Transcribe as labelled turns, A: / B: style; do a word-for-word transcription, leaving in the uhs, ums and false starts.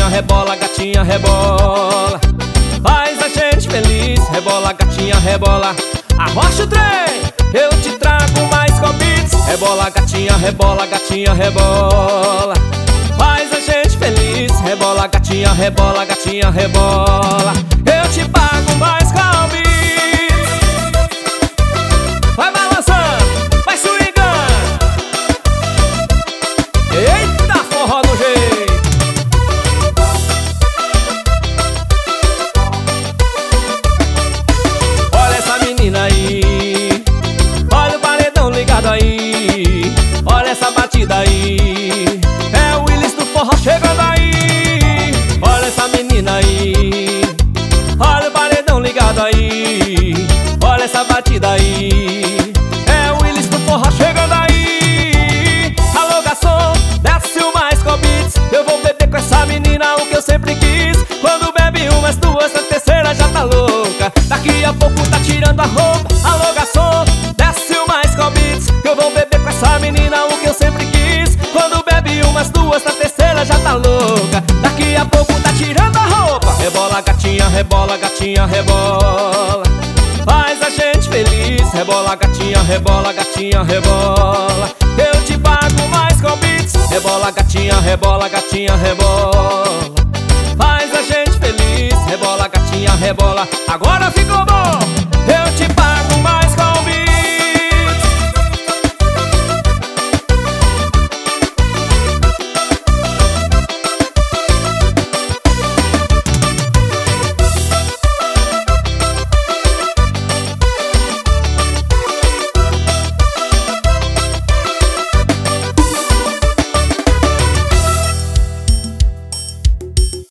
A: gatinha rebola, gatinha rebola. Faz a gente feliz, rebola, gatinha rebola. Arrocha o trem, eu te trago mais convites. Rebola, gatinha rebola, gatinha rebola. Faz a gente feliz, rebola, gatinha rebola, gatinha rebola. Eu te pago mais convites. Vai balançando, vai swingando. Eita, forró no jeito. Olha essa menina aí, olha o paredão ligado aí, olha essa batida aí, é o Willis do forró chegando aí. Olha essa menina aí, olha o paredão ligado aí, olha essa batida aí, é o Willis do forró chegando aí. Alô garçom, desce o mais convites, eu vou beber com essa menina o que eu sempre quis. Quando bebe umas duas, a terceira já tá louca, daqui a pouco tá tirando a roupa. Alô garçom, desce o mais convites, eu vou beber com essa menina o que eu sempre quis. Quando bebe umas duas, a terceira já tá louca, daqui a pouco tá tirando a roupa. Rebola, gatinha, rebola, gatinha, rebola. Faz a gente feliz, rebola, gatinha, rebola, gatinha, rebola. Eu te pago mais convites. Rebola, gatinha, rebola, gatinha, rebola. Faz a gente feliz, rebola, gatinha, rebola. Agora